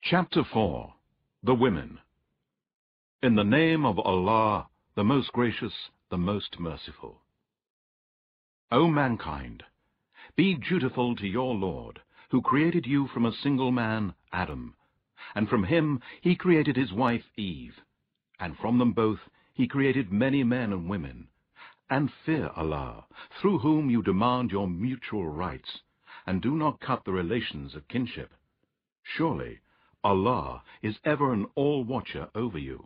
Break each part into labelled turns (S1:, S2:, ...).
S1: Chapter 4. The Women. In the name of Allah, the most gracious, the most merciful. O mankind, be dutiful to your Lord, who created you from a single man, Adam, and from him he created his wife, Eve, and from them both he created many men and women. And fear Allah, through whom you demand your mutual rights, and do not cut the relations of kinship. Surely, Allah is ever an all-watcher over you.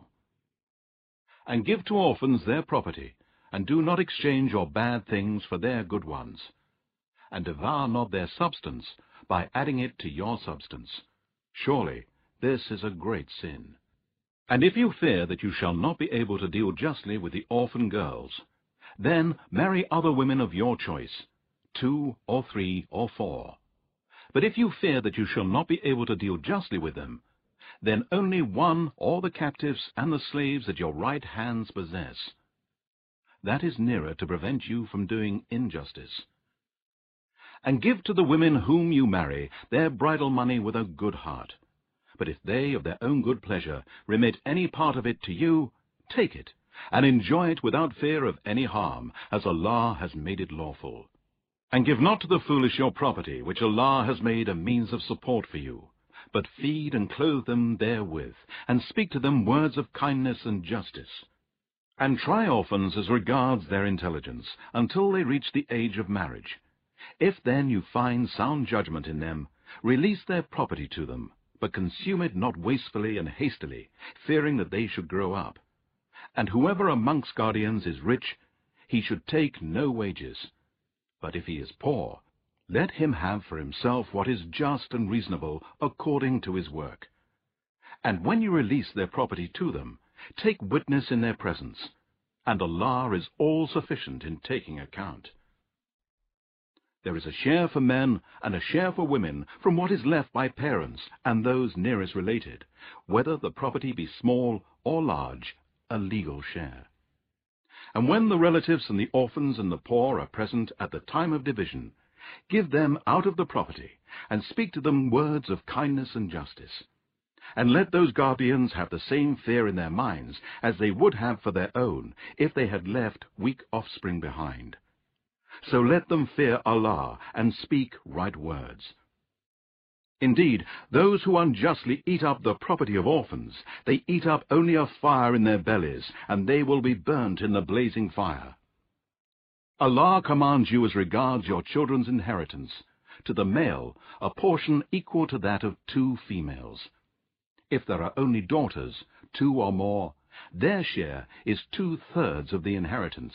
S1: And give to orphans their property, and do not exchange your bad things for their good ones. And devour not their substance by adding it to your substance. Surely this is a great sin. And if you fear that you shall not be able to deal justly with the orphan girls, then marry other women of your choice, 2 or 3 or 4. But if you fear that you shall not be able to deal justly with them, then only one or the captives and the slaves that your right hands possess. That is nearer to prevent you from doing injustice. And give to the women whom you marry their bridal money with a good heart. But if they of their own good pleasure remit any part of it to you, take it, and enjoy it without fear of any harm, as Allah has made it lawful. And give not to the foolish your property, which Allah has made a means of support for you, but feed and clothe them therewith, and speak to them words of kindness and justice. And try orphans as regards their intelligence, until they reach the age of marriage. If then you find sound judgment in them, release their property to them, but consume it not wastefully and hastily, fearing that they should grow up. And whoever amongst guardians is rich, he should take no wages. But if he is poor, let him have for himself what is just and reasonable according to his work. And when you release their property to them, take witness in their presence, and Allah is all-sufficient in taking account. There is a share for men and a share for women from what is left by parents and those nearest related, whether the property be small or large, a legal share. And when the relatives and the orphans and the poor are present at the time of division, give them out of the property, and speak to them words of kindness and justice. And let those guardians have the same fear in their minds as they would have for their own, if they had left weak offspring behind. So let them fear Allah, and speak right words. Indeed, those who unjustly eat up the property of orphans, they eat up only a fire in their bellies, and they will be burnt in the blazing fire. Allah commands you as regards your children's inheritance, to the male a portion equal to that of 2 females. If there are only daughters, 2 or more, their share is 2/3 of the inheritance.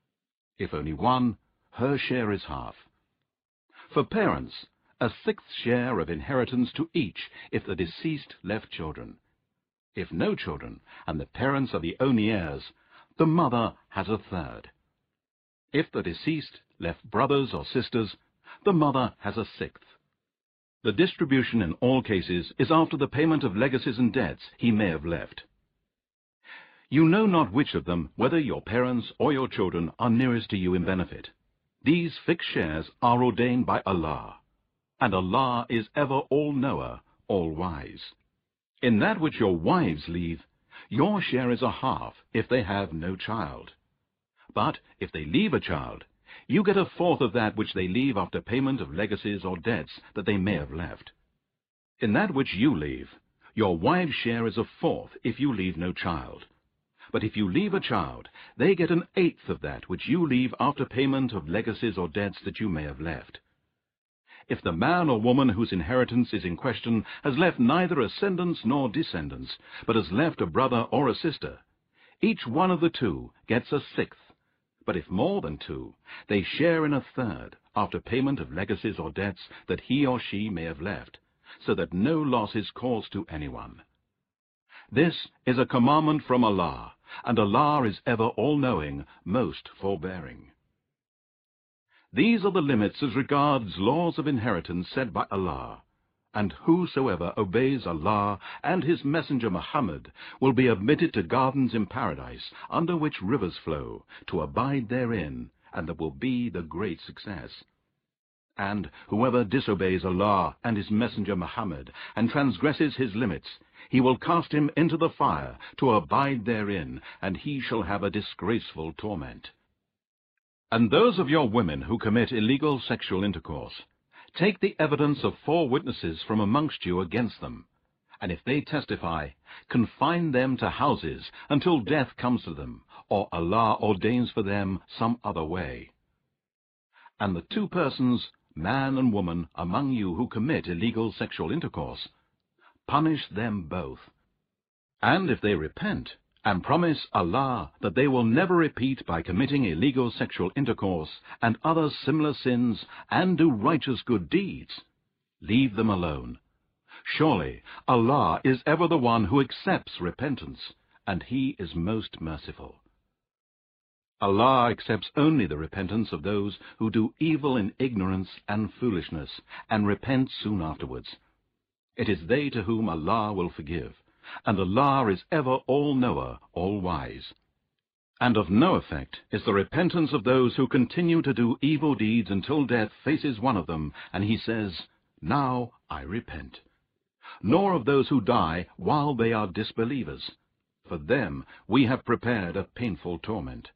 S1: If only one, her share is half. For parents, a 1/6 share of inheritance to each if the deceased left children. If no children, and the parents are the only heirs, the mother has 1/3. If the deceased left brothers or sisters, the mother has 1/6. The distribution in all cases is after the payment of legacies and debts he may have left. You know not which of them, whether your parents or your children, are nearest to you in benefit. These fixed shares are ordained by Allah, and Allah is ever all-knower, all-wise. In that which your wives leave, your share is 1/2 if they have no child. But if they leave a child, you get 1/4 of that which they leave after payment of legacies or debts that they may have left. In that which you leave, your wife's share is 1/4 if you leave no child. But if you leave a child, they get 1/8 of that which you leave after payment of legacies or debts that you may have left. If the man or woman whose inheritance is in question has left neither ascendants nor descendants, but has left a brother or a sister, each one of the 2 gets 1/6. But if more than 2, they share in 1/3 after payment of legacies or debts that he or she may have left, so that no loss is caused to anyone. This is a commandment from Allah, and Allah is ever all-knowing, most forbearing. These are the limits as regards laws of inheritance set by Allah, and whosoever obeys Allah and his messenger Muhammad will be admitted to gardens in paradise, under which rivers flow, to abide therein, and that will be the great success. And whoever disobeys Allah and his messenger Muhammad, and transgresses his limits, he will cast him into the fire, to abide therein, and he shall have a disgraceful torment. And those of your women who commit illegal sexual intercourse, take the evidence of 4 witnesses from amongst you against them, and if they testify, confine them to houses until death comes to them, or Allah ordains for them some other way. And the 2 persons, man and woman, among you who commit illegal sexual intercourse, punish them both. And if they repent, and promise Allah that they will never repeat by committing illegal sexual intercourse and other similar sins, and do righteous good deeds, leave them alone. Surely Allah is ever the one who accepts repentance, and He is most merciful. Allah accepts only the repentance of those who do evil in ignorance and foolishness, and repent soon afterwards. It is they to whom Allah will forgive, and Allah is ever all-knower, all-wise. And of no effect is the repentance of those who continue to do evil deeds until death faces one of them, and he says, "Now I repent." Nor of those who die while they are disbelievers. For them we have prepared a painful torment.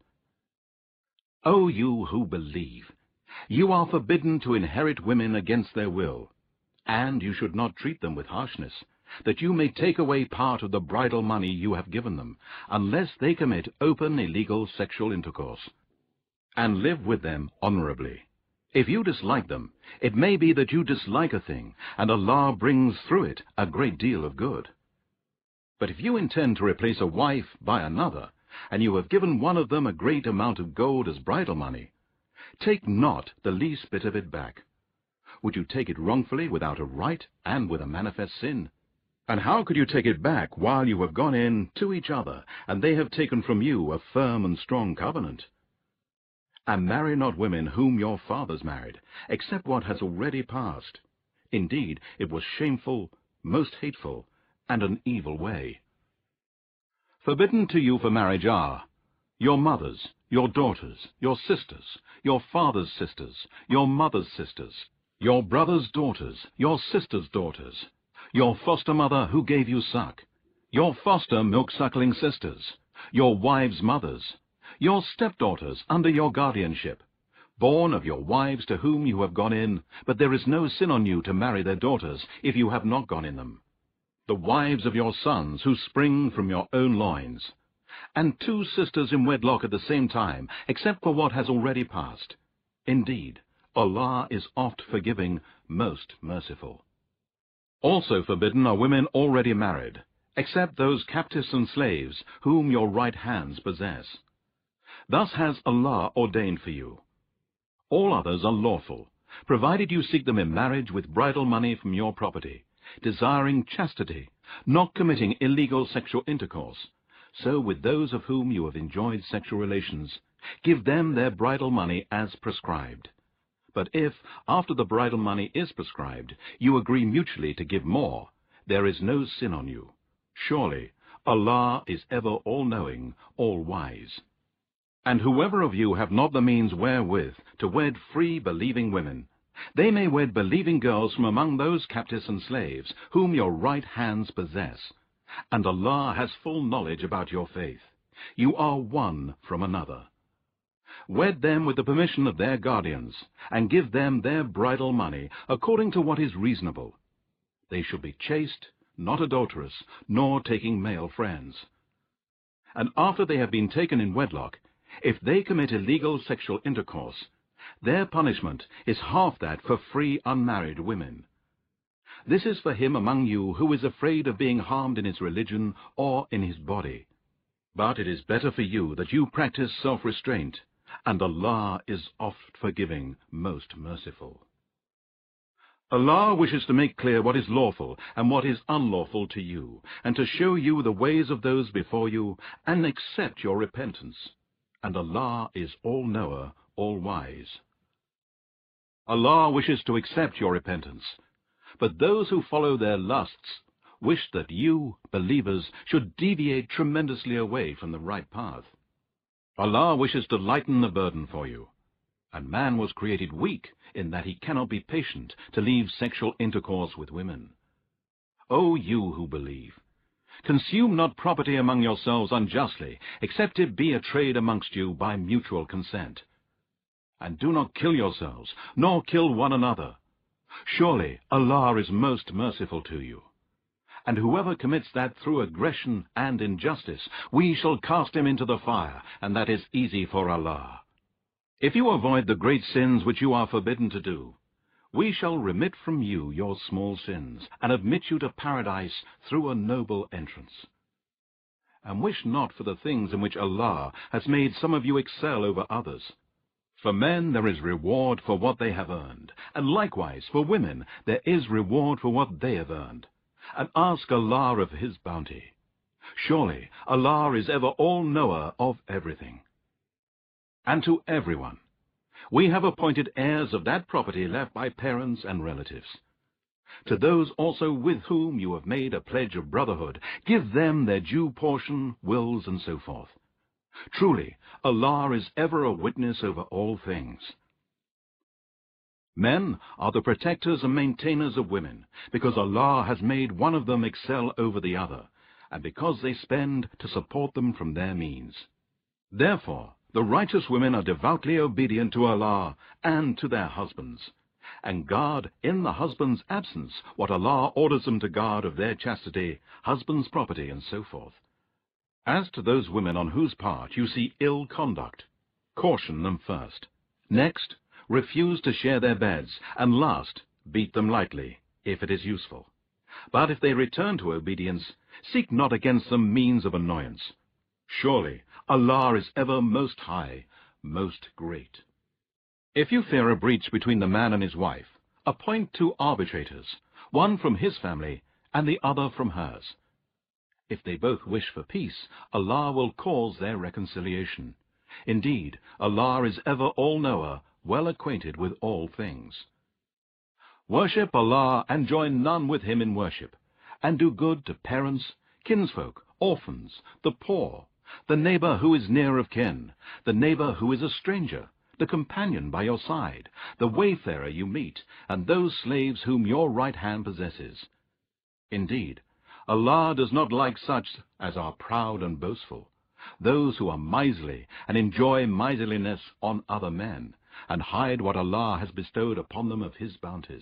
S1: O you who believe, you are forbidden to inherit women against their will, and you should not treat them with harshness, that you may take away part of the bridal money you have given them, unless they commit open illegal sexual intercourse. And live with them honorably. If you dislike them, it may be that you dislike a thing, and Allah brings through it a great deal of good. But if you intend to replace a wife by another, and you have given one of them a great amount of gold as bridal money, take not the least bit of it back. Would you take it wrongfully without a right and with a manifest sin? And how could you take it back while you have gone in to each other, and they have taken from you a firm and strong covenant? And marry not women whom your fathers married, except what has already passed. Indeed, it was shameful, most hateful, and an evil way. Forbidden to you for marriage are your mothers, your daughters, your sisters, your father's sisters, your mother's sisters, your brother's daughters, your sister's daughters, your foster mother who gave you suck, your foster milk-suckling sisters, your wives' mothers, your stepdaughters under your guardianship, born of your wives to whom you have gone in, but there is no sin on you to marry their daughters if you have not gone in them, the wives of your sons who spring from your own loins, and 2 sisters in wedlock at the same time, except for what has already passed. Indeed, Allah is oft forgiving, most merciful. Also forbidden are women already married, except those captives and slaves whom your right hands possess. Thus has Allah ordained for you. All others are lawful, provided you seek them in marriage with bridal money from your property, desiring chastity, not committing illegal sexual intercourse. So with those of whom you have enjoyed sexual relations, give them their bridal money as prescribed. But if, after the bridal money is prescribed, you agree mutually to give more, there is no sin on you. Surely Allah is ever all-knowing, all-wise. And whoever of you have not the means wherewith to wed free believing women, they may wed believing girls from among those captives and slaves whom your right hands possess. And Allah has full knowledge about your faith. You are one from another. Wed them with the permission of their guardians, and give them their bridal money according to what is reasonable. They shall be chaste, not adulterous, nor taking male friends. And after they have been taken in wedlock, if they commit illegal sexual intercourse, their punishment is half that for free unmarried women. This is for him among you who is afraid of being harmed in his religion or in his body. But it is better for you that you practice self-restraint, and Allah is oft forgiving, most merciful. Allah wishes to make clear what is lawful and what is unlawful to you, and to show you the ways of those before you, and accept your repentance. And Allah is all-knower, all-wise. Allah wishes to accept your repentance, but those who follow their lusts wish that you, believers, should deviate tremendously away from the right path. Allah wishes to lighten the burden for you. And man was created weak in that he cannot be patient to leave sexual intercourse with women. O you who believe, consume not property among yourselves unjustly, except it be a trade amongst you by mutual consent. And do not kill yourselves, nor kill one another. Surely Allah is most merciful to you. And whoever commits that through aggression and injustice, we shall cast him into the fire, and that is easy for Allah. If you avoid the great sins which you are forbidden to do, we shall remit from you your small sins, and admit you to paradise through a noble entrance. And wish not for the things in which Allah has made some of you excel over others. For men there is reward for what they have earned, and likewise for women there is reward for what they have earned. And ask Allah of His bounty. Surely Allah is ever all-knower of everything. And to everyone, we have appointed heirs of that property left by parents and relatives. To those also with whom you have made a pledge of brotherhood, give them their due portion, wills, and so forth. Truly, Allah is ever a witness over all things. Men are the protectors and maintainers of women, because Allah has made one of them excel over the other, and because they spend to support them from their means. Therefore, the righteous women are devoutly obedient to Allah and to their husbands, and guard in the husband's absence what Allah orders them to guard of their chastity, husband's property, and so forth. As to those women on whose part you see ill conduct, caution them first. Next, refuse to share their beds, and last, beat them lightly, if it is useful. But if they return to obedience, seek not against them means of annoyance. Surely Allah is ever most high, most great. If you fear a breach between the man and his wife, appoint 2 arbitrators, one from his family and the other from hers. If they both wish for peace, Allah will cause their reconciliation. Indeed, Allah is ever all-knower, well acquainted with all things. Worship Allah and join none with Him in worship, and do good to parents, kinsfolk, orphans, the poor, the neighbor who is near of kin, the neighbor who is a stranger, the companion by your side, the wayfarer you meet, and those slaves whom your right hand possesses. Indeed, Allah does not like such as are proud and boastful, those who are miserly and enjoy miserliness on other men, and hide what Allah has bestowed upon them of His bounties.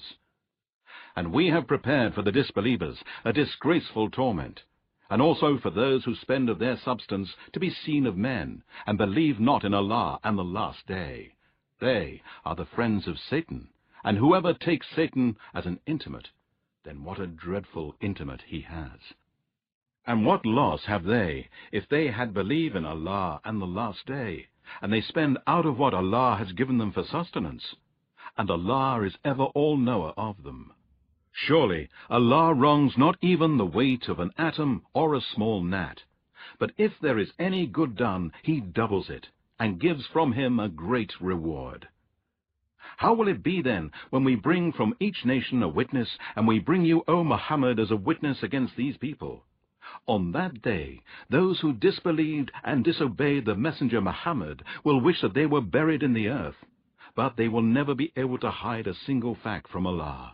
S1: And we have prepared for the disbelievers a disgraceful torment, and also for those who spend of their substance to be seen of men, and believe not in Allah and the last day. They are the friends of Satan, and whoever takes Satan as an intimate, then what a dreadful intimate he has. And what loss have they, if they had believed in Allah and the last day, and they spend out of what Allah has given them for sustenance? And Allah is ever all-knower of them. Surely Allah wrongs not even the weight of an atom or a small gnat. But if there is any good done, He doubles it, and gives from Him a great reward. How will it be then, when we bring from each nation a witness, and we bring you, O Muhammad, as a witness against these people? On that day, those who disbelieved and disobeyed the messenger Muhammad will wish that they were buried in the earth, but they will never be able to hide a single fact from Allah.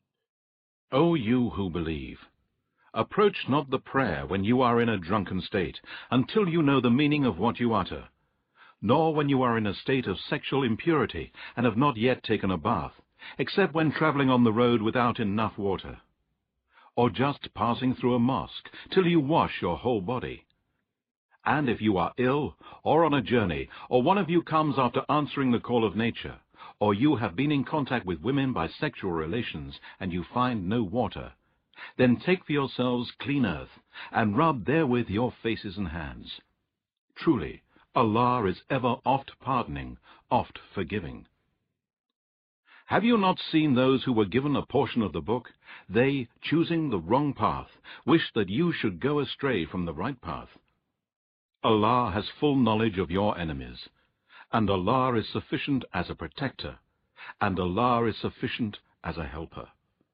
S1: O you who believe, approach not the prayer when you are in a drunken state, until you know the meaning of what you utter, nor when you are in a state of sexual impurity and have not yet taken a bath, except when traveling on the road without enough water, or just passing through a mosque, till you wash your whole body. And if you are ill, or on a journey, or one of you comes after answering the call of nature, or you have been in contact with women by sexual relations, and you find no water, then take for yourselves clean earth, and rub therewith your faces and hands. Truly, Allah is ever oft pardoning, oft forgiving. Have you not seen those who were given a portion of the book? They, choosing the wrong path, wished that you should go astray from the right path. Allah has full knowledge of your enemies, and Allah is sufficient as a protector, and Allah is sufficient as a helper.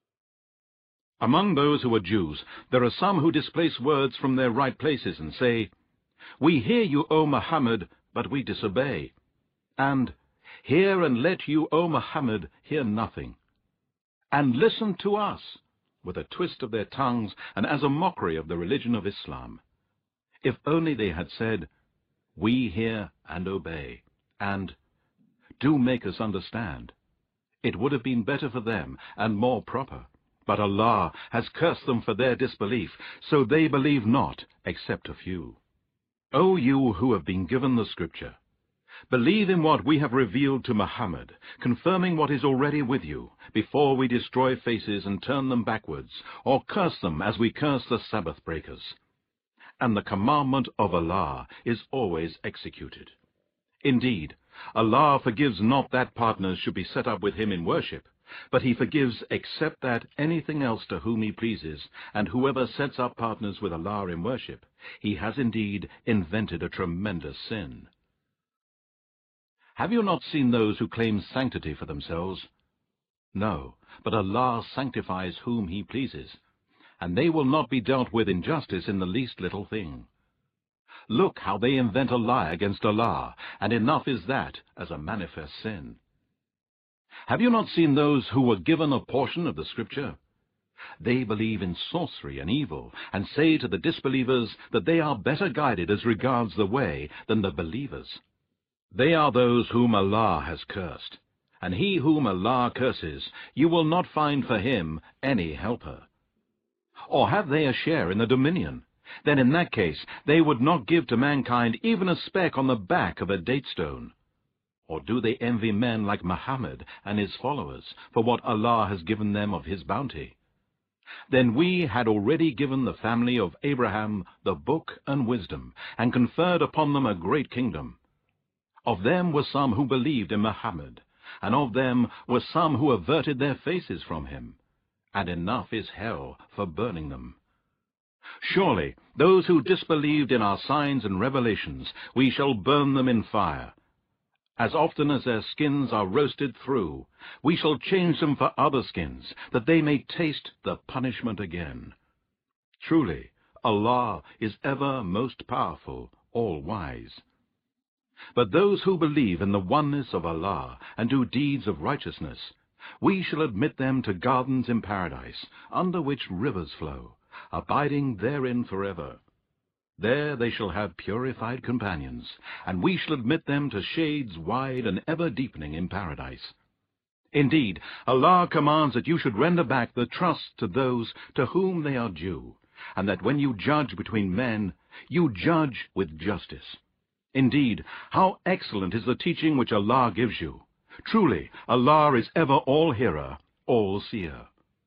S1: Among those who are Jews, there are some who displace words from their right places and say, "We hear you, O Muhammad, but we disobey," and Hear, and let you, O Muhammad, hear nothing. And listen to us, with a twist of their tongues and as a mockery of the religion of Islam. If only they had said, we hear and obey, and do make us understand. It would have been better for them and more proper. But Allah has cursed them for their disbelief, so they believe not, except a few. O you who have been given the Scripture, believe in what we have revealed to Muhammad, confirming what is already with you, before we destroy faces and turn them backwards, or curse them as we curse the Sabbath breakers. And the commandment of Allah is always executed. Indeed, Allah forgives not that partners should be set up with him in worship, but he forgives except that anything else to whom he pleases, and whoever sets up partners with Allah in worship, he has indeed invented a tremendous sin. Have you not seen those who claim sanctity for themselves? No, but Allah sanctifies whom he pleases, and they will not be dealt with injustice in the least little thing. Look how they invent a lie against Allah, and enough is that as a manifest sin. Have you not seen those who were given a portion of the Scripture? They believe in sorcery and evil, and say to the disbelievers that they are better guided as regards the way than the believers. They are those whom Allah has cursed, and he whom Allah curses, you will not find for him any helper. Or have they a share in the dominion? Then in that case they would not give to mankind even a speck on the back of a date stone. Or do they envy men like Muhammad and his followers for what Allah has given them of his bounty? Then we had already given the family of Abraham the book and wisdom, and conferred upon them a great kingdom. Of them were some who believed in Muhammad, and of them were some who averted their faces from him, and enough is hell for burning them. Surely those who disbelieved in our signs and revelations, we shall burn them in fire. As often as their skins are roasted through, we shall change them for other skins, that they may taste the punishment again. Truly, Allah is ever most powerful, all-wise. But those who believe in the oneness of Allah and do deeds of righteousness, we shall admit them to gardens in paradise, under which rivers flow, abiding therein forever. There they shall have purified companions, and we shall admit them to shades wide and ever deepening in paradise. Indeed, Allah commands that you should render back the trust to those to whom they are due, and that when you judge between men, you judge with justice. Indeed, how excellent is the teaching which Allah gives you. Truly, Allah is ever all-hearer, all-seer.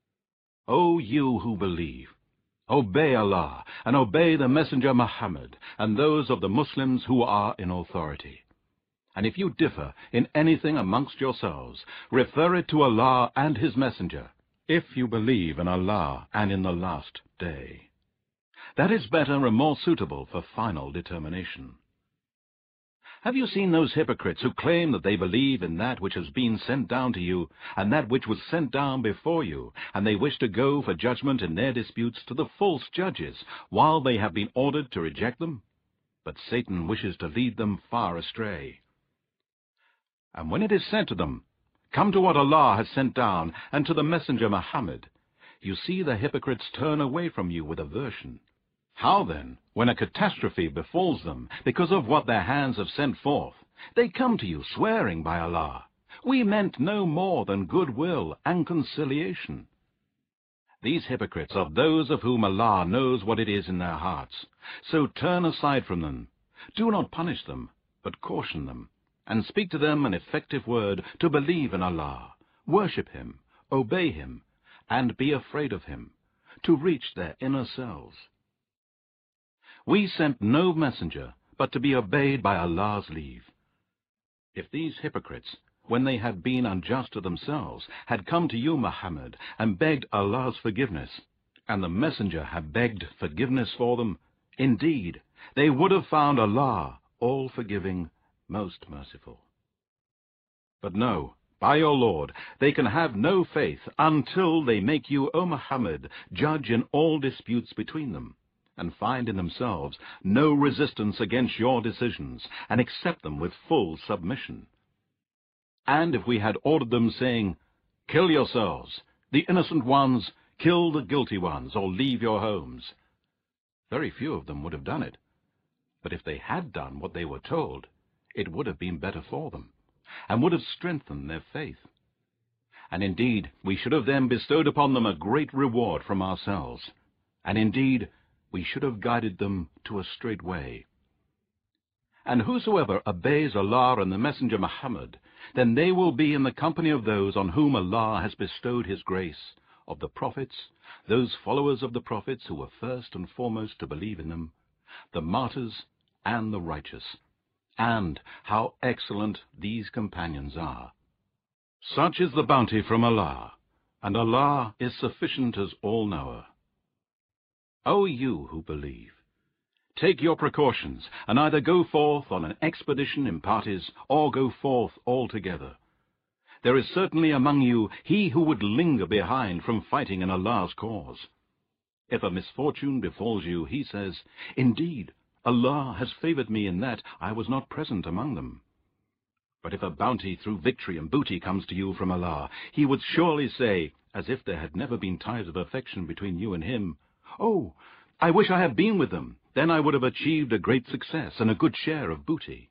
S1: O you who believe, obey Allah, and obey the Messenger Muhammad, and those of the Muslims who are in authority. And if you differ in anything amongst yourselves, refer it to Allah and His Messenger, if you believe in Allah and in the last day. That is better and more suitable for final determination. Have you seen those hypocrites who claim that they believe in that which has been sent down to you, and that which was sent down before you, and they wish to go for judgment in their disputes to the false judges, while they have been ordered to reject them? But Satan wishes to lead them far astray. And when it is said to them, come to what Allah has sent down, and to the Messenger Muhammad, you see the hypocrites turn away from you with aversion. How then, when a catastrophe befalls them because of what their hands have sent forth, they come to you swearing by Allah, we meant no more than goodwill and conciliation. These hypocrites are those of whom Allah knows what it is in their hearts. So turn aside from them. Do not punish them, but caution them, and speak to them an effective word to believe in Allah, worship Him, obey Him, and be afraid of Him, to reach their inner selves. We sent no messenger but to be obeyed by Allah's leave. If these hypocrites, when they had been unjust to themselves, had come to you, Muhammad, and begged Allah's forgiveness, and the messenger had begged forgiveness for them, indeed, they would have found Allah all-forgiving, most merciful. But no, by your Lord, they can have no faith until they make you, O Muhammad, judge in all disputes between them, and find in themselves no resistance against your decisions, and accept them with full submission. And if we had ordered them, saying, "Kill yourselves, the innocent ones, kill the guilty ones, or leave your homes," very few of them would have done it. But if they had done what they were told, it would have been better for them, and would have strengthened their faith. And indeed, we should have then bestowed upon them a great reward from ourselves. And indeed, we should have guided them to a straight way. And whosoever obeys Allah and the Messenger Muhammad, then they will be in the company of those on whom Allah has bestowed his grace, of the prophets, those followers of the prophets who were first and foremost to believe in them, the martyrs and the righteous. And how excellent these companions are! Such is the bounty from Allah, and Allah is sufficient as all-knower. O you who believe, take your precautions, and either go forth on an expedition in parties, or go forth altogether. There is certainly among you he who would linger behind from fighting in Allah's cause. If a misfortune befalls you, he says, "Indeed, Allah has favored me in that I was not present among them." But if a bounty through victory and booty comes to you from Allah, he would surely say, as if there had never been ties of affection between you and him, "Oh, I wish I had been with them, then I would have achieved a great success and a good share of booty."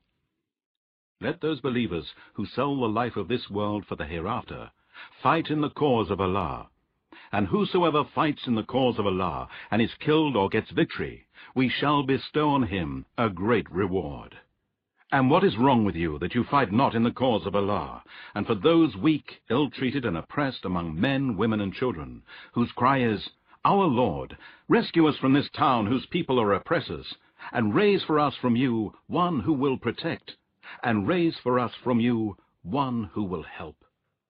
S1: Let those believers who sell the life of this world for the hereafter fight in the cause of Allah. And whosoever fights in the cause of Allah and is killed or gets victory, we shall bestow on him a great reward. And what is wrong with you that you fight not in the cause of Allah, and for those weak, ill-treated, and oppressed among men, women, and children, whose cry is, "Our Lord, rescue us from this town whose people are oppressors, and raise for us from you one who will protect, and raise for us from you one who will help."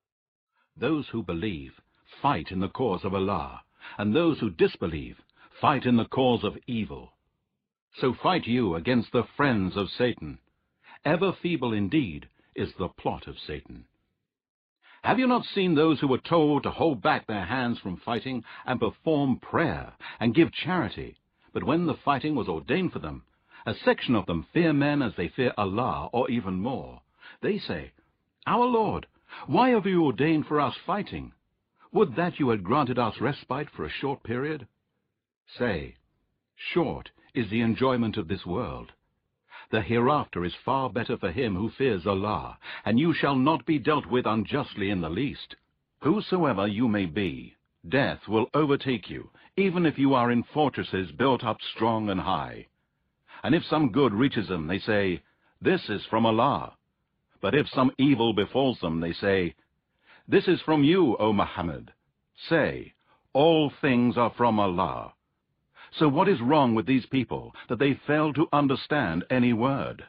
S1: Those who believe fight in the cause of Allah, and those who disbelieve fight in the cause of evil. So fight you against the friends of Satan. Ever feeble indeed is the plot of Satan. Have you not seen those who were told to hold back their hands from fighting and perform prayer and give charity, but when the fighting was ordained for them, a section of them fear men as they fear Allah, or even more? They say, "Our Lord, why have you ordained for us fighting? Would that you had granted us respite for a short period." Say, short is the enjoyment of this world. The hereafter is far better for him who fears Allah, and you shall not be dealt with unjustly in the least. Whosoever you may be, death will overtake you, even if you are in fortresses built up strong and high. And if some good reaches them, they say, "This is from Allah." But if some evil befalls them, they say, "This is from you, O Muhammad." Say, all things are from Allah. So what is wrong with these people, that they fail to understand any word?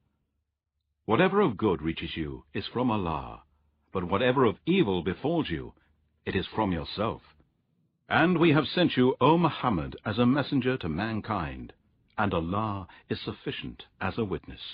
S1: Whatever of good reaches you is from Allah, but whatever of evil befalls you, it is from yourself. And we have sent you, O Muhammad, as a messenger to mankind, and Allah is sufficient as a witness.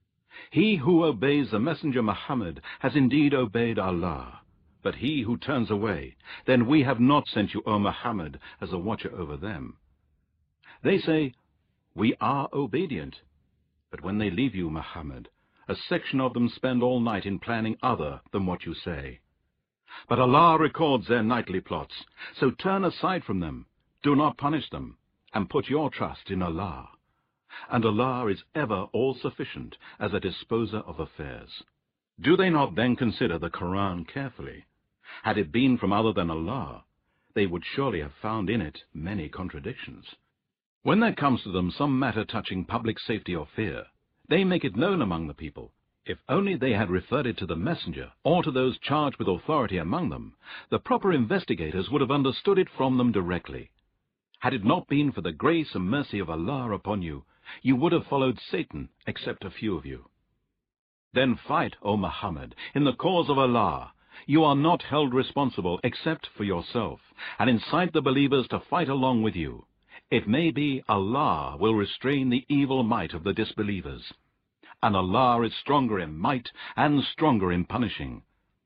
S1: He who obeys the messenger Muhammad has indeed obeyed Allah, but he who turns away, then we have not sent you, O Muhammad, as a watcher over them. They say, "We are obedient," but when they leave you, Muhammad, a section of them spend all night in planning other than what you say. But Allah records their nightly plots, so turn aside from them, do not punish them, and put your trust in Allah. And Allah is ever all-sufficient as a disposer of affairs. Do they not then consider the Quran carefully? Had it been from other than Allah, they would surely have found in it many contradictions. When there comes to them some matter touching public safety or fear, they make it known among the people. If only they had referred it to the messenger, or to those charged with authority among them, the proper investigators would have understood it from them directly. Had it not been for the grace and mercy of Allah upon you, you would have followed Satan, except a few of you. Then fight, O Muhammad, in the cause of Allah. You are not held responsible except for yourself, and incite the believers to fight along with you. It may be Allah will restrain the evil might of the disbelievers, and Allah is stronger in might and stronger in punishing.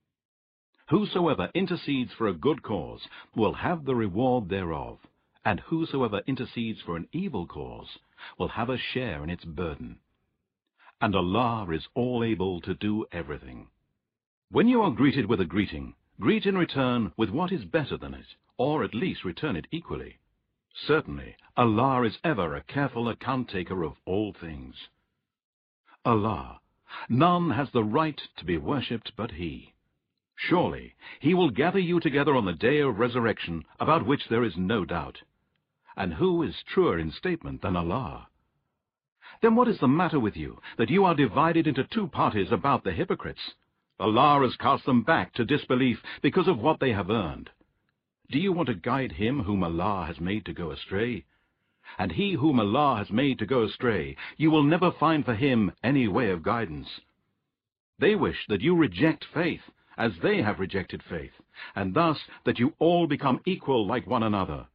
S1: Whosoever intercedes for a good cause will have the reward thereof, and whosoever intercedes for an evil cause will have a share in its burden. And Allah is all able to do everything. When you are greeted with a greeting, greet in return with what is better than it, or at least return it equally. Certainly, Allah is ever a careful account-taker of all things. Allah, none has the right to be worshipped but He. Surely, He will gather you together on the day of resurrection, about which there is no doubt. And who is truer in statement than Allah? Then what is the matter with you, that you are divided into two parties about the hypocrites? Allah has cast them back to disbelief because of what they have earned. Do you want to guide him whom Allah has made to go astray? And he whom Allah has made to go astray, you will never find for him any way of guidance. They wish that you reject faith, as they have rejected faith, and thus that you all become equal like one another.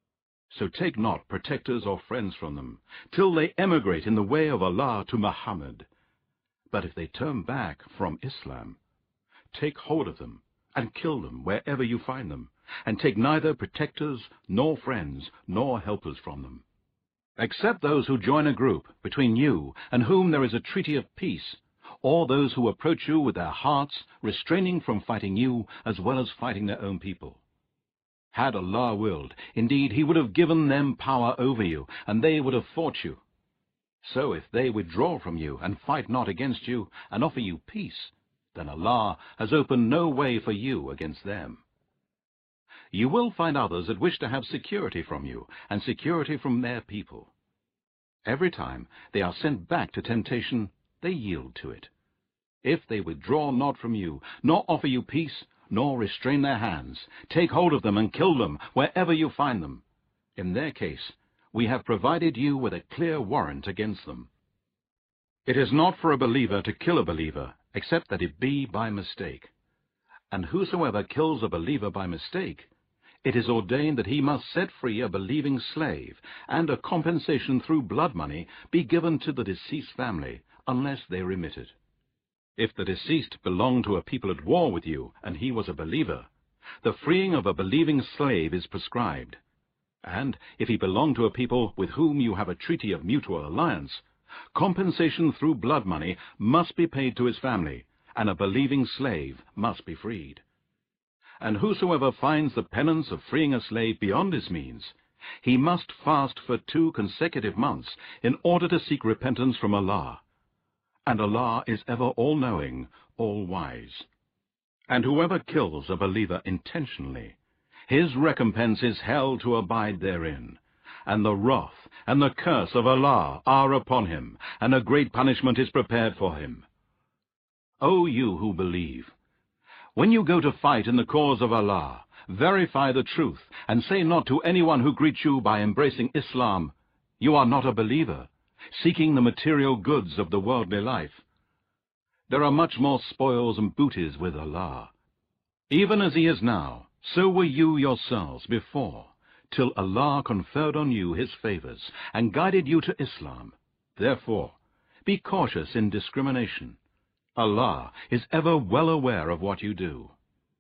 S1: So take not protectors or friends from them, till they emigrate in the way of Allah to Muhammad. But if they turn back from Islam, take hold of them, and kill them wherever you find them, and take neither protectors, nor friends, nor helpers from them. Except those who join a group between you and whom there is a treaty of peace, or those who approach you with their hearts, restraining from fighting you as well as fighting their own people. Had Allah willed, indeed He would have given them power over you, and they would have fought you. So if they withdraw from you and fight not against you and offer you peace, then Allah has opened no way for you against them. You will find others that wish to have security from you and security from their people. Every time they are sent back to temptation, they yield to it. If they withdraw not from you, nor offer you peace, nor restrain their hands, take hold of them and kill them wherever you find them. In their case, we have provided you with a clear warrant against them. It is not for a believer to kill a believer, except that it be by mistake. And whosoever kills a believer by mistake, it is ordained that he must set free a believing slave, and a compensation through blood money be given to the deceased family, unless they remit it. If the deceased belonged to a people at war with you, and he was a believer, the freeing of a believing slave is prescribed. And if he belonged to a people with whom you have a treaty of mutual alliance, compensation through blood money must be paid to his family, and a believing slave must be freed. And whosoever finds the penance of freeing a slave beyond his means, he must fast for 2 consecutive months in order to seek repentance from Allah. And Allah is ever all-knowing, all-wise. And whoever kills a believer intentionally, his recompense is hell to abide therein, and the wrath and the curse of Allah are upon him, and a great punishment is prepared for him. O you who believe, when you go to fight in the cause of Allah, verify the truth, and say not to anyone who greets you by embracing Islam, "You are not a believer," seeking the material goods of the worldly life. There are much more spoils and booties with Allah. Even as He is now, so were you yourselves before, till Allah conferred on you His favors, and guided you to Islam. Therefore, be cautious in discrimination. Allah is ever well aware of what you do.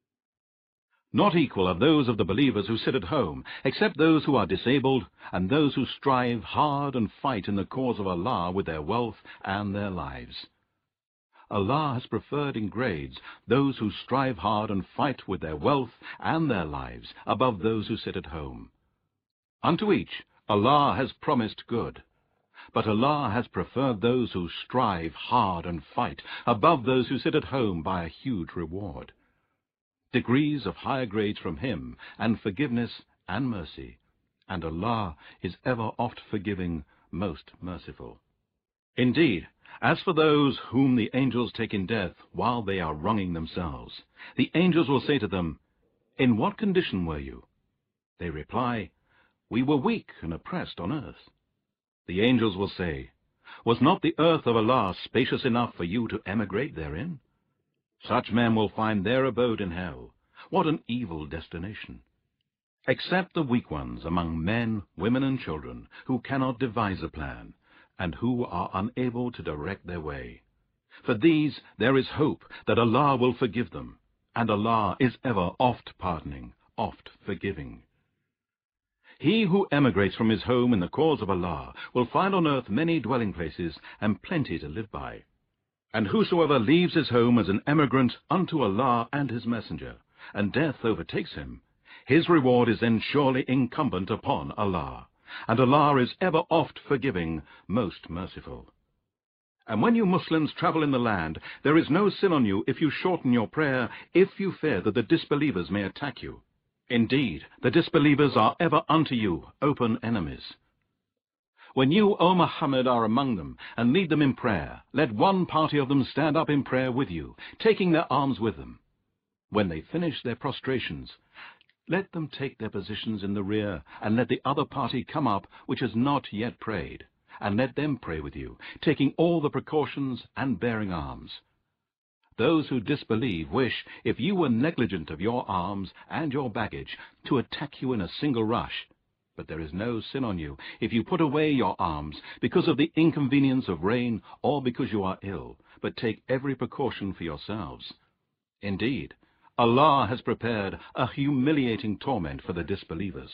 S1: Not equal are those of the believers who sit at home, except those who are disabled, and those who strive hard and fight in the cause of Allah with their wealth and their lives. Allah has preferred in grades those who strive hard and fight with their wealth and their lives above those who sit at home. Unto each Allah has promised good, but Allah has preferred those who strive hard and fight above those who sit at home by a huge reward. Degrees of higher grades from Him, and forgiveness and mercy, and Allah is ever oft forgiving, most merciful. Indeed, as for those whom the angels take in death while they are wronging themselves, the angels will say to them, "In what condition were you?" They reply, "We were weak and oppressed on earth." The angels will say, "Was not the earth of Allah spacious enough for you to emigrate therein?" Such men will find their abode in hell. What an evil destination! Except the weak ones among men, women, and children, who cannot devise a plan, and who are unable to direct their way. For these there is hope that Allah will forgive them, and Allah is ever oft pardoning, oft forgiving. He who emigrates from his home in the cause of Allah will find on earth many dwelling places and plenty to live by. And whosoever leaves his home as an emigrant unto Allah and his messenger, and death overtakes him, his reward is then surely incumbent upon Allah, and Allah is ever oft forgiving, most merciful. And when you Muslims travel in the land, there is no sin on you if you shorten your prayer, if you fear that the disbelievers may attack you. Indeed, the disbelievers are ever unto you open enemies. When you, O Muhammad, are among them, and lead them in prayer, let one party of them stand up in prayer with you, taking their arms with them. When they finish their prostrations, let them take their positions in the rear, and let the other party come up which has not yet prayed, and let them pray with you, taking all the precautions and bearing arms. Those who disbelieve wish, if you were negligent of your arms and your baggage, to attack you in a single rush. But there is no sin on you if you put away your arms because of the inconvenience of rain or because you are ill, but take every precaution for yourselves. Indeed, Allah has prepared a humiliating torment for the disbelievers.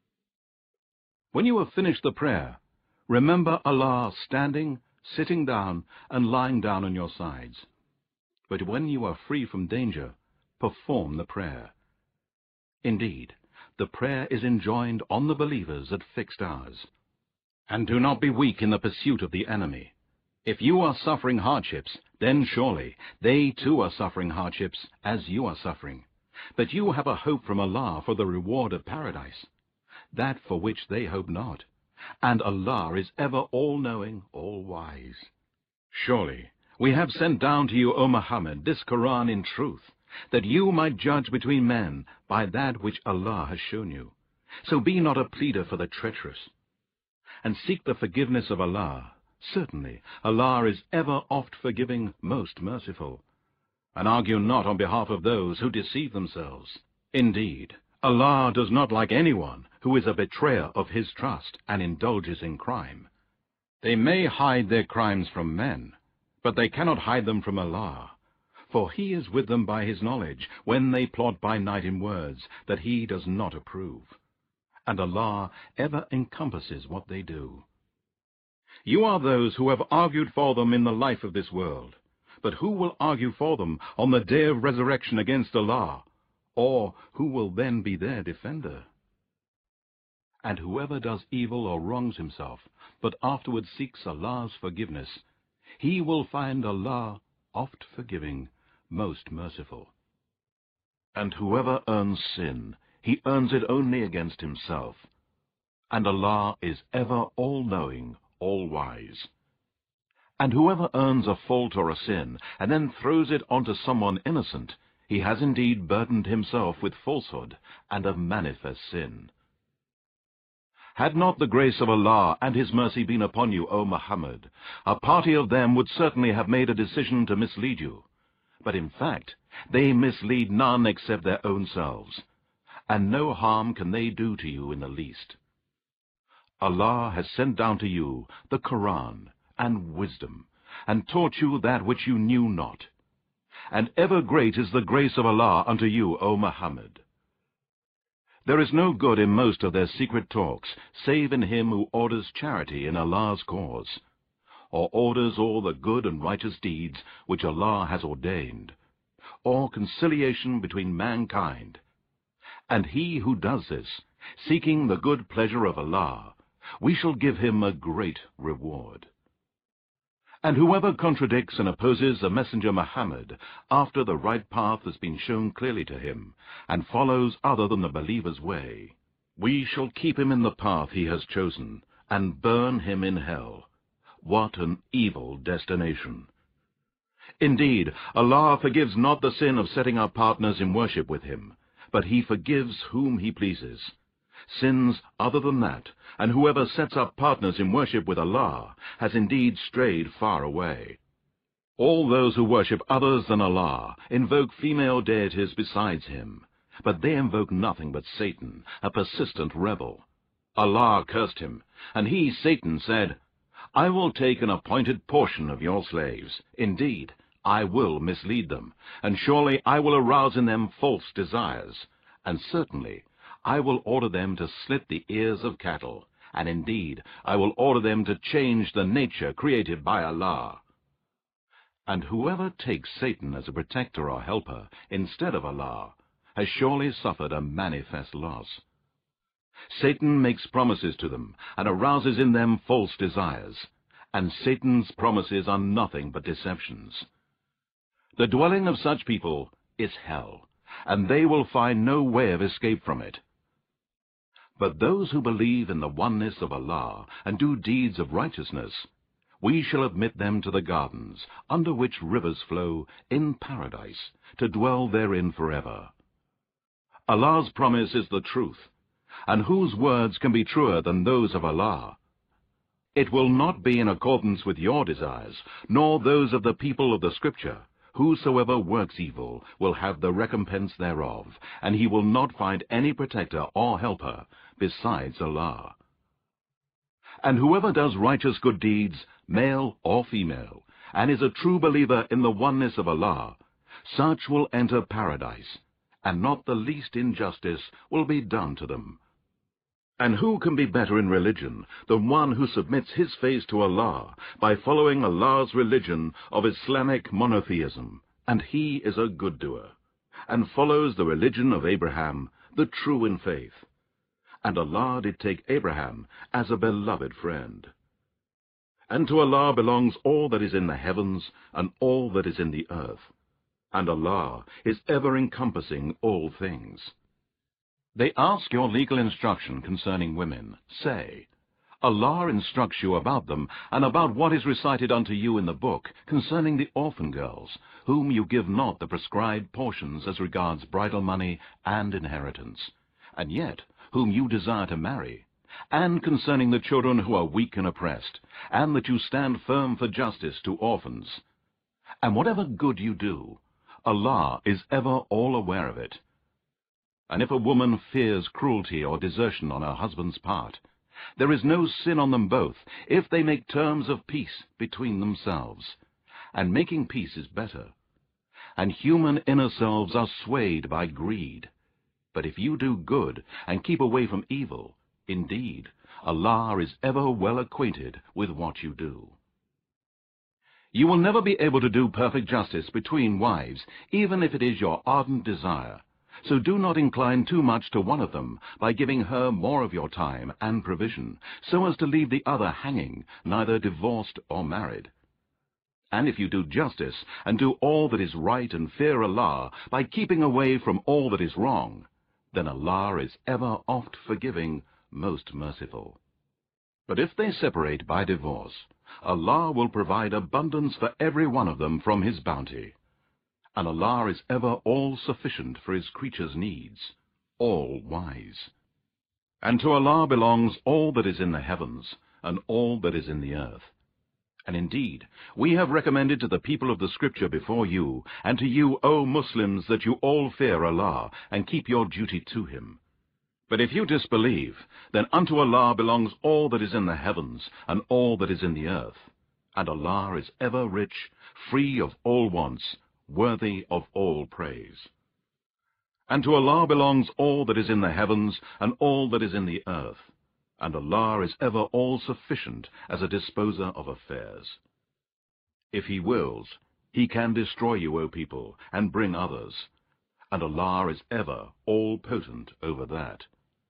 S1: When you have finished the prayer, remember Allah standing, sitting down, and lying down on your sides. But when you are free from danger, perform the prayer. Indeed, the prayer is enjoined on the believers at fixed hours. And do not be weak in the pursuit of the enemy. If you are suffering hardships, then surely they too are suffering hardships as you are suffering. But you have a hope from Allah for the reward of paradise, that for which they hope not. And Allah is ever all-knowing, all-wise. Surely we have sent down to you, O Muhammad, this Quran in truth, that you might judge between men by that which Allah has shown you. So be not a pleader for the treacherous. And seek the forgiveness of Allah. Certainly, Allah is ever oft forgiving, most merciful. And argue not on behalf of those who deceive themselves. Indeed, Allah does not like anyone who is a betrayer of his trust and indulges in crime. They may hide their crimes from men, but they cannot hide them from Allah. For he is with them by his knowledge, when they plot by night in words that he does not approve. And Allah ever encompasses what they do. You are those who have argued for them in the life of this world. But who will argue for them on the day of resurrection against Allah? Or who will then be their defender? And whoever does evil or wrongs himself, but afterwards seeks Allah's forgiveness, he will find Allah oft forgiving, most merciful. And whoever earns sin, he earns it only against himself. And Allah is ever all-knowing, all-wise. And whoever earns a fault or a sin, and then throws it onto someone innocent, he has indeed burdened himself with falsehood and a manifest sin. Had not the grace of Allah and his mercy been upon you, O Muhammad, a party of them would certainly have made a decision to mislead you. But in fact, they mislead none except their own selves, and no harm can they do to you in the least. Allah has sent down to you the Quran and wisdom, and taught you that which you knew not. And ever great is the grace of Allah unto you, O Muhammad. There is no good in most of their secret talks, save in him who orders charity in Allah's cause, or orders all the good and righteous deeds which Allah has ordained, or conciliation between mankind. And he who does this, seeking the good pleasure of Allah, we shall give him a great reward. And whoever contradicts and opposes the Messenger Muhammad after the right path has been shown clearly to him, and follows other than the believer's way, we shall keep him in the path he has chosen, and burn him in hell. What an evil destination! Indeed, Allah forgives not the sin of setting up partners in worship with him, but he forgives whom he pleases. Sins other than that, and whoever sets up partners in worship with Allah, has indeed strayed far away. All those who worship others than Allah invoke female deities besides him, but they invoke nothing but Satan, a persistent rebel. Allah cursed him, and he, Satan, said, I will take an appointed portion of your slaves. Indeed, I will mislead them, and surely I will arouse in them false desires, and certainly I will order them to slit the ears of cattle, and indeed I will order them to change the nature created by Allah. And whoever takes Satan as a protector or helper instead of Allah has surely suffered a manifest loss. Satan makes promises to them and arouses in them false desires, and Satan's promises are nothing but deceptions. The dwelling of such people is hell, and they will find no way of escape from it. But those who believe in the oneness of Allah and do deeds of righteousness, we shall admit them to the gardens, under which rivers flow, in paradise, to dwell therein forever. Allah's promise is the truth, and whose words can be truer than those of Allah? It will not be in accordance with your desires, nor those of the people of the Scripture. Whosoever works evil will have the recompense thereof, and he will not find any protector or helper besides Allah. And whoever does righteous good deeds, male or female, and is a true believer in the oneness of Allah, such will enter paradise, and not the least injustice will be done to them. And who can be better in religion than one who submits his face to Allah by following Allah's religion of Islamic monotheism, and he is a good doer, and follows the religion of Abraham, the true in faith. And Allah did take Abraham as a beloved friend. And to Allah belongs all that is in the heavens and all that is in the earth, and Allah is ever encompassing all things. They ask your legal instruction concerning women. Say, Allah instructs you about them, and about what is recited unto you in the book concerning the orphan girls, whom you give not the prescribed portions as regards bridal money and inheritance, and yet whom you desire to marry, and concerning the children who are weak and oppressed, and that you stand firm for justice to orphans. And whatever good you do, Allah is ever all aware of it. And if a woman fears cruelty or desertion on her husband's part, there is no sin on them both, if they make terms of peace between themselves. And making peace is better. And human inner selves are swayed by greed. But if you do good and keep away from evil, indeed, Allah is ever well acquainted with what you do. You will never be able to do perfect justice between wives, even if it is your ardent desire. So do not incline too much to one of them by giving her more of your time and provision, so as to leave the other hanging, neither divorced or married. And if you do justice and do all that is right and fear Allah by keeping away from all that is wrong, then Allah is ever oft forgiving, most merciful. But if they separate by divorce, Allah will provide abundance for every one of them from His bounty. And Allah is ever all-sufficient for His creatures' needs, all-wise. And to Allah belongs all that is in the heavens, and all that is in the earth. And indeed, we have recommended to the people of the Scripture before you, and to you, O Muslims, that you all fear Allah, and keep your duty to Him. But if you disbelieve, then unto Allah belongs all that is in the heavens, and all that is in the earth. And Allah is ever rich, free of all wants, worthy of all praise. And to Allah belongs all that is in the heavens, and all that is in the earth. And Allah is ever all-sufficient as a disposer of affairs. If He wills, He can destroy you, O people, and bring others. And Allah is ever all-potent over that.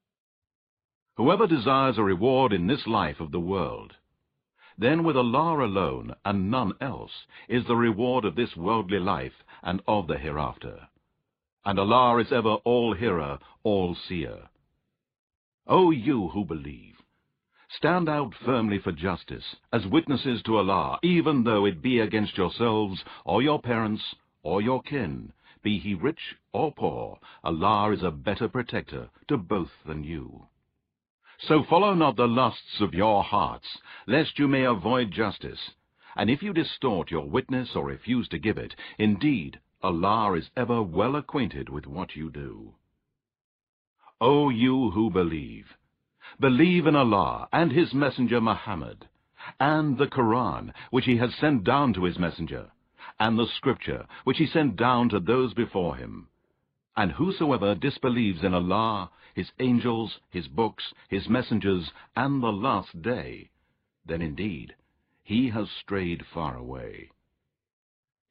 S1: Whoever desires a reward in this life of the world, then with Allah alone and none else is the reward of this worldly life and of the hereafter. And Allah is ever all-hearer, all-seer. O you who believe, stand out firmly for justice, as witnesses to Allah, even though it be against yourselves, or your parents, or your kin, be he rich or poor. Allah is a better protector to both than you. So follow not the lusts of your hearts, lest you may avoid justice. And if you distort your witness or refuse to give it, indeed, Allah is ever well acquainted with what you do. O you who believe, believe in Allah and His Messenger Muhammad, and the Quran which He has sent down to His Messenger, and the Scripture which He sent down to those before Him. And whosoever disbelieves in Allah, His angels, His books, His messengers, and the last day, then indeed he has strayed far away.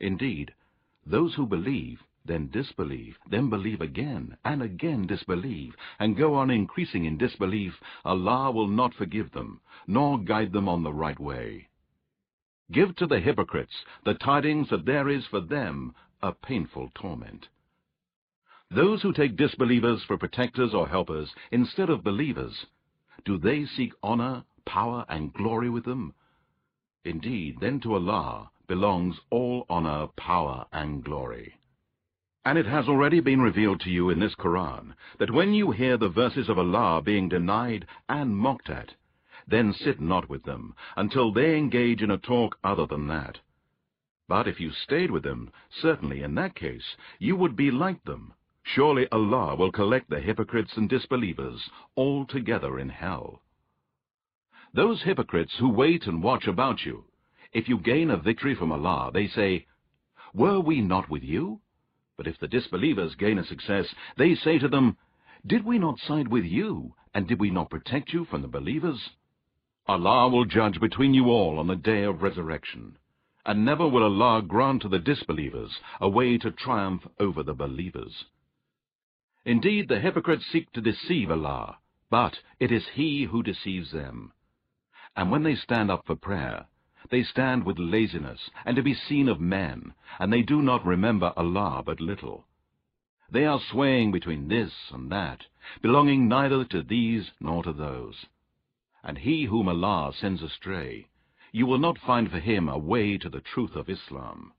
S1: Indeed, those who believe, then disbelieve, then believe again, and again disbelieve, and go on increasing in disbelief, Allah will not forgive them, nor guide them on the right way. Give to the hypocrites the tidings that there is for them a painful torment. Those who take disbelievers for protectors or helpers instead of believers, do they seek honor, power, and glory with them? Indeed, then to Allah belongs all honor, power, and glory. And it has already been revealed to you in this Quran that when you hear the verses of Allah being denied and mocked at, then sit not with them until they engage in a talk other than that. But if you stayed with them, certainly in that case you would be like them. Surely Allah will collect the hypocrites and disbelievers all together in hell. Those hypocrites who wait and watch about you, if you gain a victory from Allah, they say, "Were we not with you?" But if the disbelievers gain a success, they say to them, "Did we not side with you, and did we not protect you from the believers?" Allah will judge between you all on the day of resurrection, and never will Allah grant to the disbelievers a way to triumph over the believers. Indeed, the hypocrites seek to deceive Allah, but it is He who deceives them. And when they stand up for prayer, they stand with laziness and to be seen of men, and they do not remember Allah but little. They are swaying between this and that, belonging neither to these nor to those. And he whom Allah sends astray, you will not find for him a way to the truth of Islam.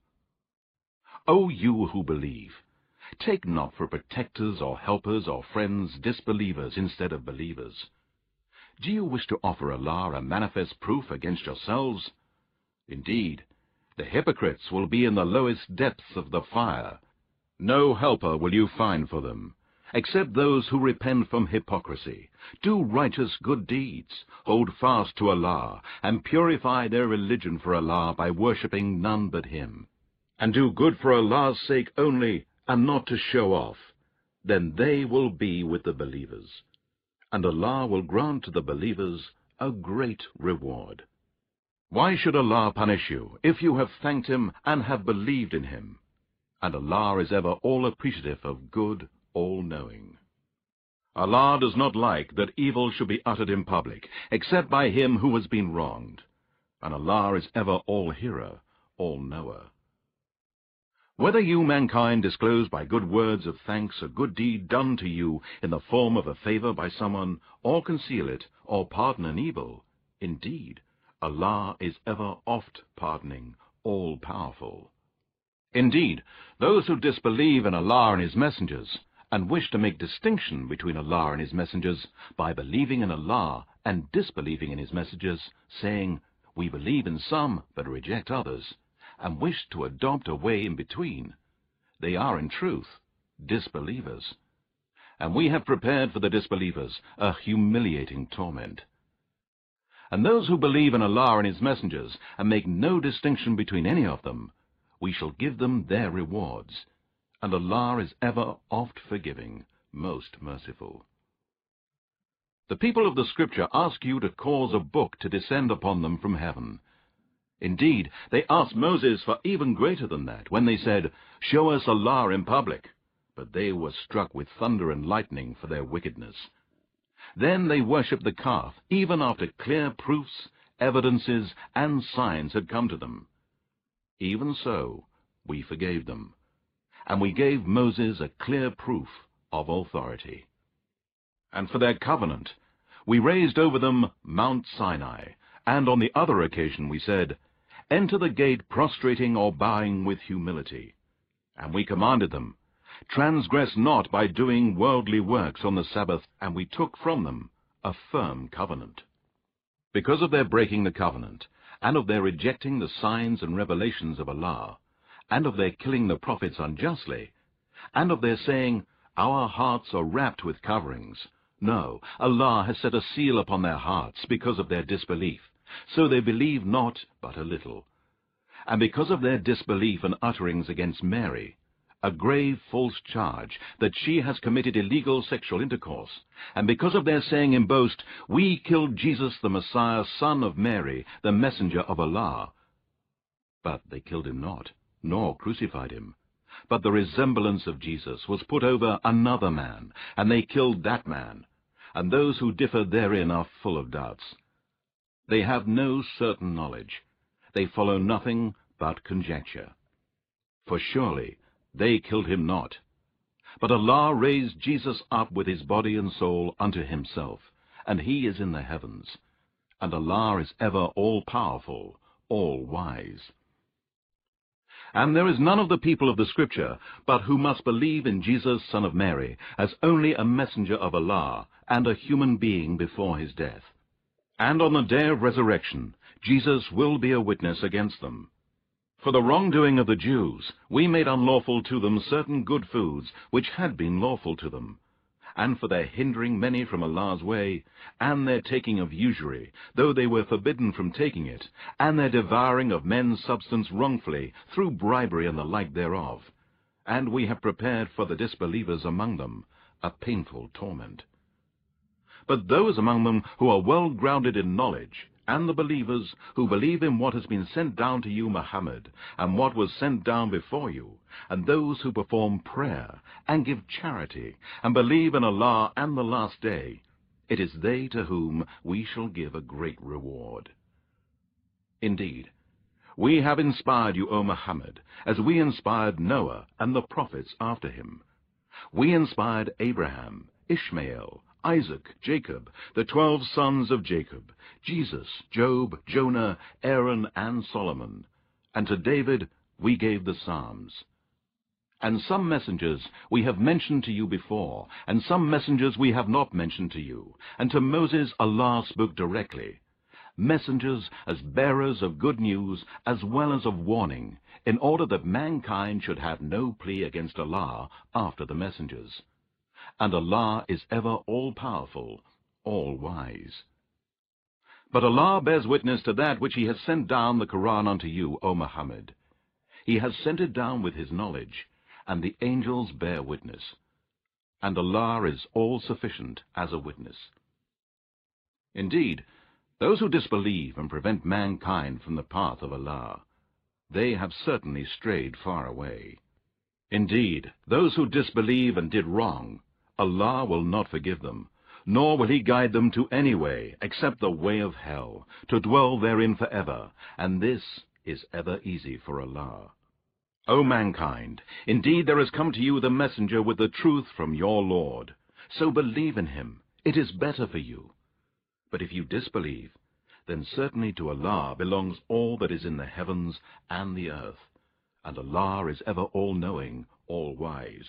S1: O you who believe, take not for protectors or helpers or friends disbelievers instead of believers. Do you wish to offer Allah a manifest proof against yourselves? Indeed, the hypocrites will be in the lowest depths of the fire. No helper will you find for them, except those who repent from hypocrisy, do righteous good deeds, hold fast to Allah, and purify their religion for Allah by worshipping none but Him, and do good for Allah's sake only, and not to show off. Then they will be with the believers, and Allah will grant to the believers a great reward. Why should Allah punish you if you have thanked Him and have believed in Him? And Allah is ever all appreciative of good, all-knowing. Allah does not like that evil should be uttered in public, except by him who has been wronged. And Allah is ever all-hearer, all-knower. Whether you, mankind, disclose by good words of thanks a good deed done to you in the form of a favor by someone, or conceal it, or pardon an evil, indeed, Allah is ever oft pardoning, all-powerful. Indeed, those who disbelieve in Allah and His messengers, and wish to make distinction between Allah and His messengers by believing in Allah and disbelieving in His messengers, saying, "We believe in some, but reject others," and wish to adopt a way in between, they are in truth disbelievers. And we have prepared for the disbelievers a humiliating torment. And those who believe in Allah and His messengers, and make no distinction between any of them, we shall give them their rewards, and Allah is ever oft forgiving, most merciful. The people of the Scripture ask you to cause a book to descend upon them from heaven. Indeed, they asked Moses for even greater than that, when they said, "Show us Allah in public." But they were struck with thunder and lightning for their wickedness. Then they worshipped the calf, even after clear proofs, evidences, and signs had come to them. Even so, we forgave them, and we gave Moses a clear proof of authority. And for their covenant, we raised over them Mount Sinai, and on the other occasion we said, "Enter the gate prostrating or bowing with humility." And we commanded them, "Transgress not by doing worldly works on the Sabbath," and we took from them a firm covenant. Because of their breaking the covenant, and of their rejecting the signs and revelations of Allah, and of their killing the prophets unjustly, and of their saying, "Our hearts are wrapped with coverings," no, Allah has set a seal upon their hearts because of their disbelief, so they believe not but a little. And because of their disbelief and utterings against Mary, a grave false charge that she has committed illegal sexual intercourse, and because of their saying in boast, "We killed Jesus the Messiah, son of Mary, the messenger of Allah," but they killed him not, nor crucified him. But the resemblance of Jesus was put over another man, and they killed that man. And those who differ therein are full of doubts. They have no certain knowledge. They follow nothing but conjecture. For surely they killed him not. But Allah raised Jesus up with his body and soul unto himself, and he is in the heavens. And Allah is ever all-powerful, all-wise. And there is none of the people of the Scripture but who must believe in Jesus, son of Mary, as only a messenger of Allah, and a human being before his death. And on the day of resurrection, Jesus will be a witness against them. For the wrongdoing of the Jews, we made unlawful to them certain good foods which had been lawful to them, and for their hindering many from Allah's way, and their taking of usury, though they were forbidden from taking it, and their devouring of men's substance wrongfully, through bribery and the like thereof. And we have prepared for the disbelievers among them a painful torment. But those among them who are well grounded in knowledge, and the believers who believe in what has been sent down to you, Muhammad, and what was sent down before you, and those who perform prayer, and give charity, and believe in Allah and the last day, it is they to whom we shall give a great reward. Indeed, we have inspired you, O Muhammad, as we inspired Noah and the prophets after him. We inspired Abraham, Ishmael, Isaac, Jacob, the 12 sons of Jacob, Jesus, Job, Jonah, Aaron, and Solomon. And to David we gave the Psalms. And some messengers we have mentioned to you before, and some messengers we have not mentioned to you. And to Moses Allah spoke directly. Messengers as bearers of good news as well as of warning, in order that mankind should have no plea against Allah after the messengers. And Allah is ever all-powerful, all-wise. But Allah bears witness to that which he has sent down the Quran unto you, O Muhammad. He has sent it down with his knowledge, and the angels bear witness. And Allah is all-sufficient as a witness. Indeed, those who disbelieve and prevent mankind from the path of Allah, they have certainly strayed far away. Indeed, those who disbelieve and did wrong, Allah will not forgive them, nor will he guide them to any way except the way of hell, to dwell therein forever, and this is ever easy for Allah. O mankind, indeed there has come to you the messenger with the truth from your Lord. So believe in him, it is better for you. But if you disbelieve, then certainly to Allah belongs all that is in the heavens and the earth, and Allah is ever all-knowing, all-wise.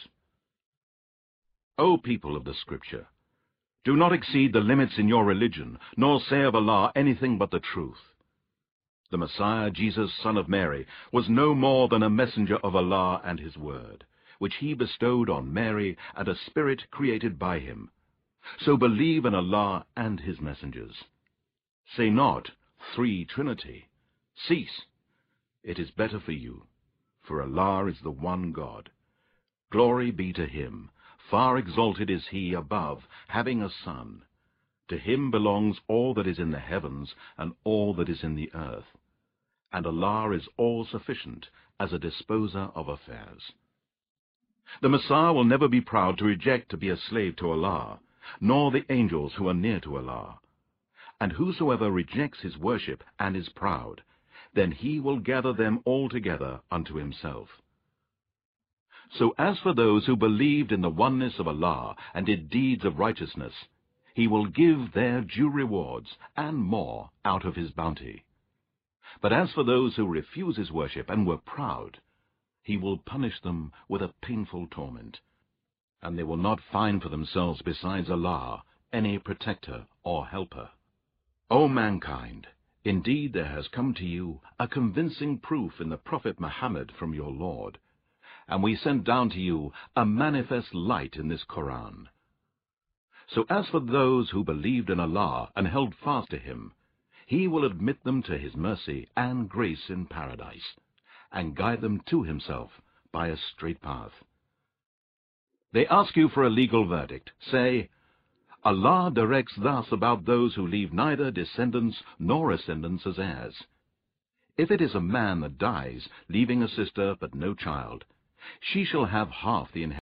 S1: O people of the Scripture, do not exceed the limits in your religion, nor say of Allah anything but the truth. The Messiah, Jesus, son of Mary, was no more than a messenger of Allah and his word, which he bestowed on Mary and a spirit created by him. So believe in Allah and his messengers. Say not, Three Trinity. Cease. It is better for you, for Allah is the one God. Glory be to him. Far exalted is he above, having a son. To him belongs all that is in the heavens and all that is in the earth. And Allah is all-sufficient as a disposer of affairs. The Messiah will never be proud to reject to be a slave to Allah, nor the angels who are near to Allah. And whosoever rejects his worship and is proud, then he will gather them all together unto himself. So as for those who believed in the oneness of Allah and did deeds of righteousness, he will give their due rewards and more out of his bounty. But as for those who refuse his worship and were proud, he will punish them with a painful torment, and they will not find for themselves besides Allah any protector or helper. O mankind, indeed there has come to you a convincing proof in the Prophet Muhammad from your Lord, and we sent down to you a manifest light in this Quran. So as for those who believed in Allah and held fast to him, he will admit them to his mercy and grace in paradise, and guide them to himself by a straight path. They ask you for a legal verdict. Say, Allah directs thus about those who leave neither descendants nor ascendants as heirs. If it is a man that dies, leaving a sister but no child, she shall have half the inheritance.